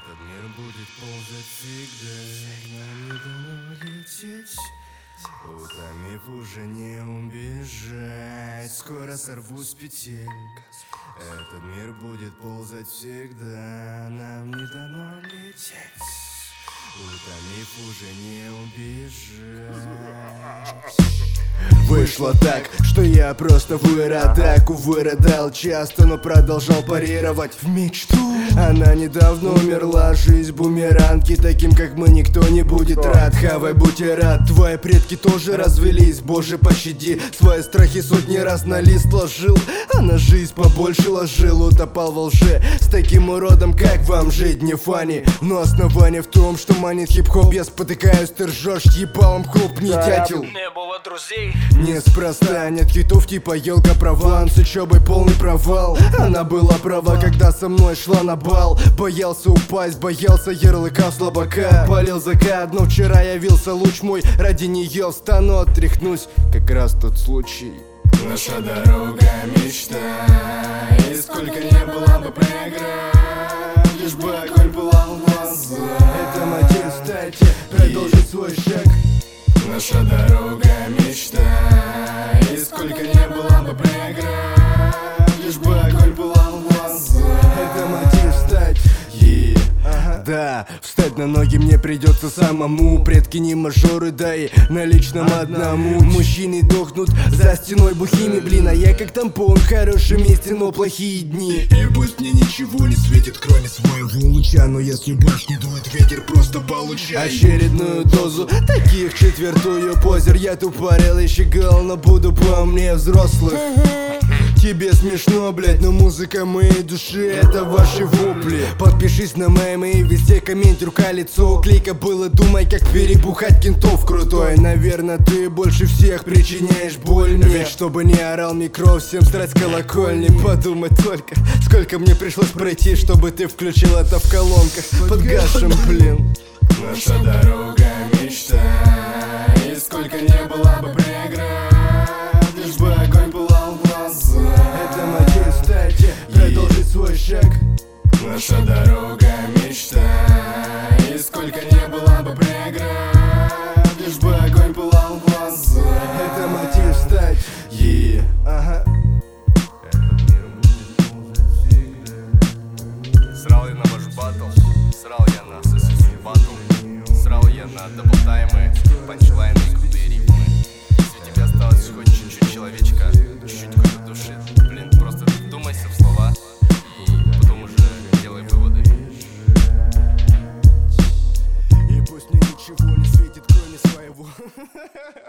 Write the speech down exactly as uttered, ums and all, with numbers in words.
Этот мир будет ползать всегда, нам не дано лететь. Утомив уже не убежать, скоро сорвусь с петель. Этот мир будет ползать всегда, нам не дано лететь. Утомив уже не убежать. Вышло так, что я просто в атаку вырыдал часто, но продолжал парировать в мечту. Она недавно умерла, жизнь бумеранги, таким как мы никто не будет рад. Хавай, будь и рад, твои предки тоже развелись, Боже пощади. Свои страхи сотни раз на лист ложил, а на жизнь побольше ложил. Утопал во лже, с таким уродом как вам жить не фани. Но основание в том, что манит хип-хоп, я спотыкаюсь, ты ржешь, ебалом хоп, не дятел. Не было друзей. Неспроста нет хитов типа елка Прованс, с учебой полный провал. Она была права, когда со мной шла на бал. Боялся упасть, боялся ярлыка слабака. Палил закат, но вчера явился луч мой. Ради нее встану, отряхнусь, как раз тот случай. Наша дорога мечта, и сколько не было бы преград, лишь бы огонь пылал в глаза. Это мотив, кстати, продолжить свой шаг. Наша дорога мечта, и сколько не было бы преград, лишь бы огонь пылал в глаза. Это мотив встать, yeah. Ага. Да, встать на ноги мне придется самому. Предки не мажоры, да и на личном одному. Мужчины дохнут за стеной бухими, блин, а я как тампон в хорошем месте, но плохие дни. И пусть мне ничего не светит, кроме своего луча, но если башни дует ветер, просто получай очередную дозу таких четвертую позер. Я тупорел и щегал, но буду по мне взрослых. Тебе смешно, блять, но музыка моей души — это ваши вопли. Подпишись на мои мои везде, коммент, рука, лицо. Клейка было, думай, как перебухать кентов крутой. Наверное, ты больше всех причиняешь боль мне. Ведь чтобы не орал микро, всем срать с колокольни. Подумай только, сколько мне пришлось пройти, чтобы ты включил это в колонках под гашем, блин. Наша дорога мечта, и сколько не было бы преград, лишь бы огонь пылал в глаза. Это мотив, кстати, продолжить свой шаг. Наша дорога мечта, и сколько не было бы преград, лишь бы огонь пылал в глаза. Это мотив встать, yeah. Ага. Этот мир будет ползать всегда. Срал я на ваш батл, срал я на сосиски батл, срал я на даблтаймы, панчлайны и крутые рифмы. Если у тебя осталось хоть чуть-чуть человечка, чуть-чуть какой-то души, блин, просто вдумайся в слова и потом уже делай выводы. И пусть мне ничего не светит, кроме своего.